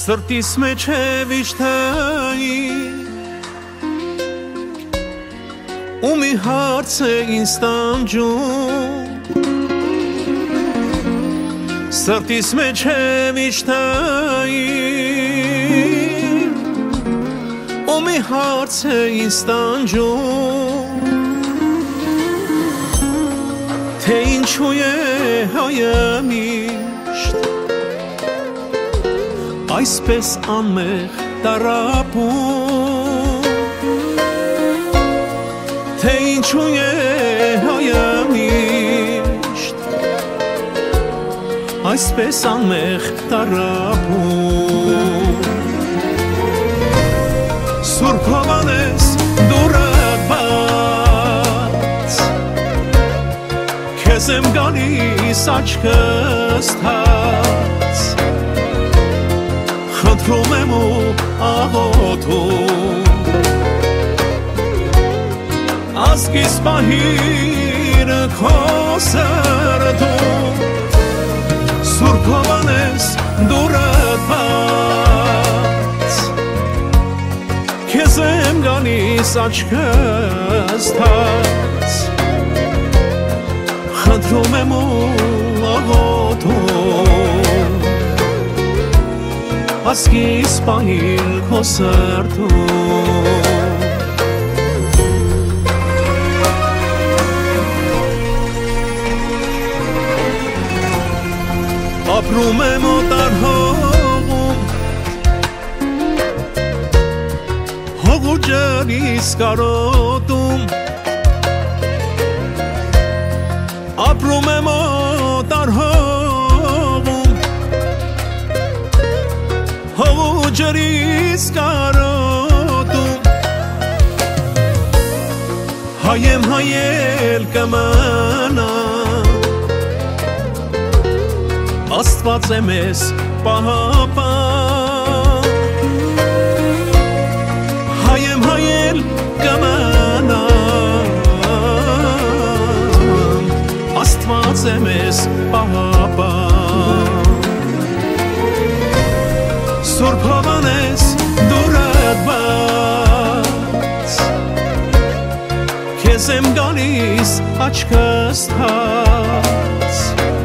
Սրտիս մեջ է վիշտայի ու մի հարց է ինձ տանջում Սրտիս մեջ է վիշտայի ու մի հարց է ինձ տանջում Թե ինչու է հայը միշտ Այսպես անմեղ տարապում Թե ինչու է հայը միշտ Այսպես անմեղ տարապում Սուրբ Հովհաննես դուրդ բաց Քեզ եմ գալիս աչքս թաց Խնդրում եմ ու աղոթում Ազգիս պահիր քո սրտում Սուրբ Հովհաննես դուրդ բաց Քեզ եմ գալիս աչքս թաց Խնդրում եմ ու աղոթում Ազգիս պահիր քո սրտում Ապրում եմ օտար հողում Հողու ջրից կարոտում Ապրում եմ օտար հողում Հողու ջրից կարոտում Հայ եմ հայել կմնամ Աստված է մեզ պահապան Հայ եմ հայել կմնամ Աստված է մեզ պահապան Սուրբ Հովհաննես դուրդ բաց Քեզ եմ գալիս աչքս թաց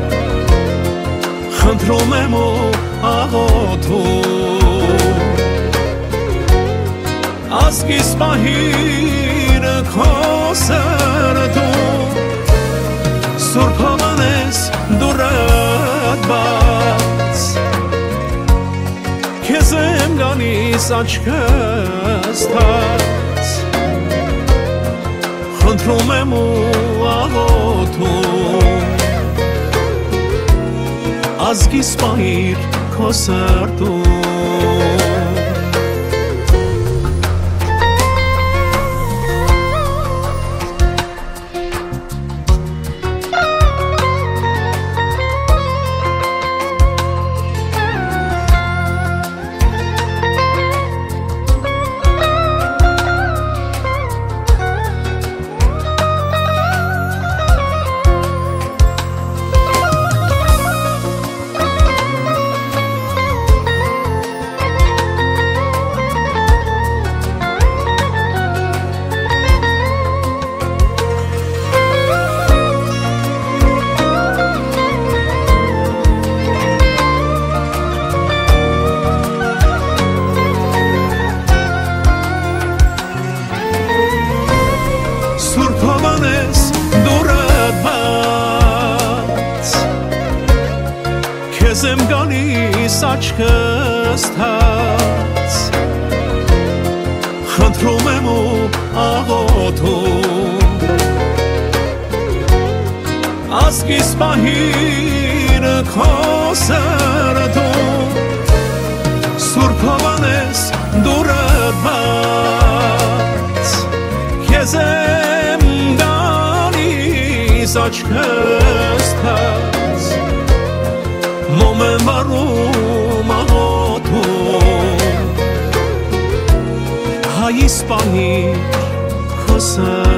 Խնդրում եմ ու աղոթում Ազգիս պահիր քո սրտում Սուրբ Հովհաննես դուրդ բաց Քեզ եմ գալիս աչքս թաց Խնդրում եմ ու աղոթում Ազգիս պահիր քո սրտում Քեզ եմ գալիս աչքս թաց Խնդրում եմ ու աղոթում Ազգիս պահիր քո սրտում Սուրբ Հովհաննես դուրդ բաց Քեզ եմ գալիս աչքս թաց Մոմ եմ վառում աղոթում Հայիս պահիր քո սրտում